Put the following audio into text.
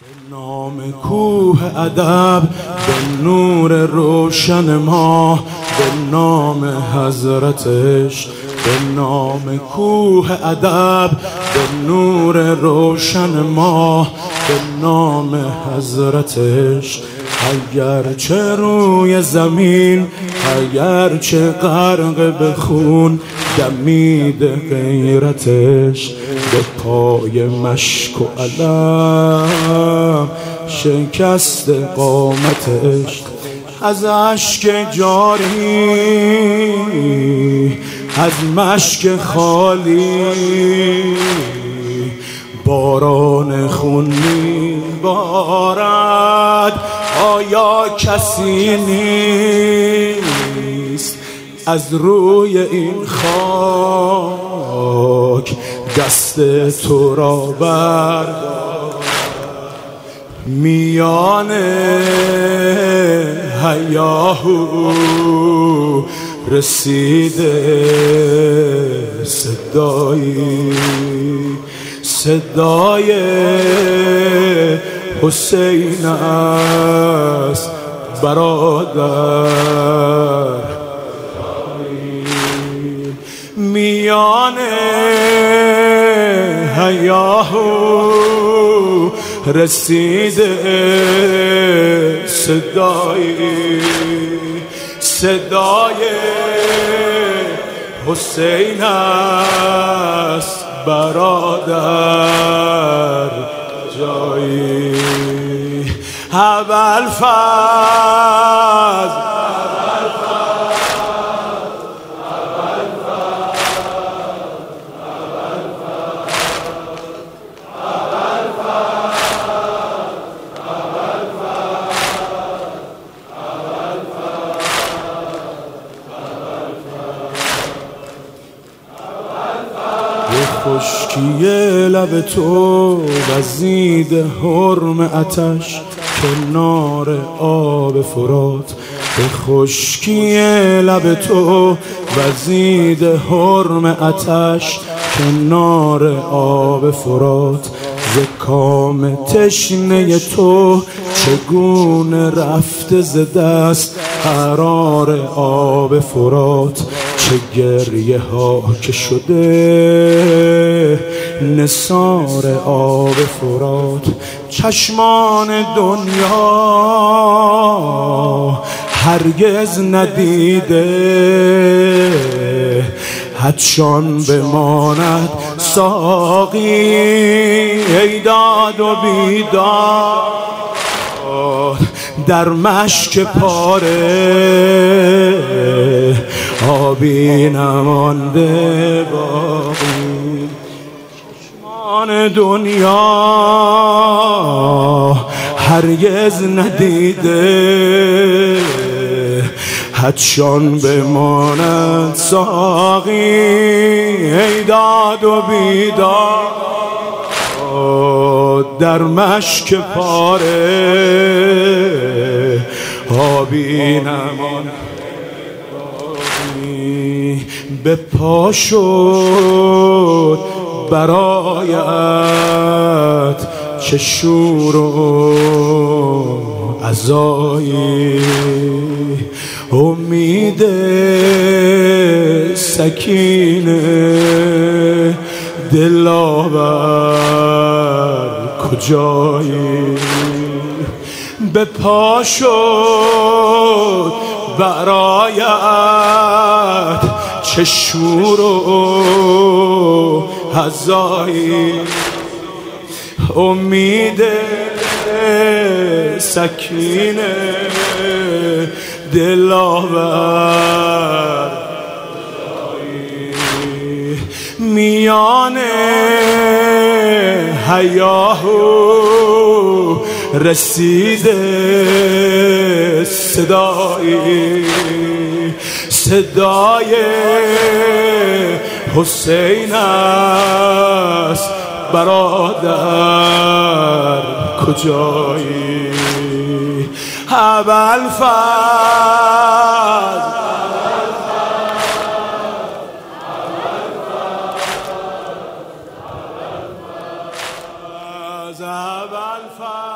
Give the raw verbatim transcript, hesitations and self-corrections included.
به نام کوه ادب، به نور روشن ما، به نام حضرتش. به نام کوه ادب، به نور روشن ما، به نام حضرتش. اگرچه روی زمین، اگرچه غرق به خون، دمید غیرتش. به پای مشک و علم شکست قامتش. از اشک جاری، از مشک خالی، باران خون میبارد. آیا کسی نیست از روی این خاک دست تو را بردار؟ میان هیاهو رسیده صدایی، صدای حسین است برادر. میان هیاهو رسیده صدایی، صدای حسین است برادر. جایی ابوالفضل، خشکی لب تو وزید حرم آتش کنار آب فرات. به خشکی لب تو وزید حرم آتش کنار آب فرات. ز کام تشنه تو چگونه رفته ز دست قرار آب فرات. چه گریه ها که شده نثار آب فرات. چشمان دنیا هرگز ندیده حدشان بماند ساقی. ای داد و بیداد در مشک پاره، آبی نمانده باقی. چشمان دنیا هرگز ندیده حدشان بماند ساقی. ای داد و بیداد در مشک پاره، آبی نمانده. به پا شد برایت چه شور و عزایی. امید سکینه دلاور کجایی؟ به پا شد برایت چه شور و عزایی. امید سکینه دلاور میان هیاهو رسیده صدایی، صدای حسین است برادر. کجایی ابوالفضل؟ از اول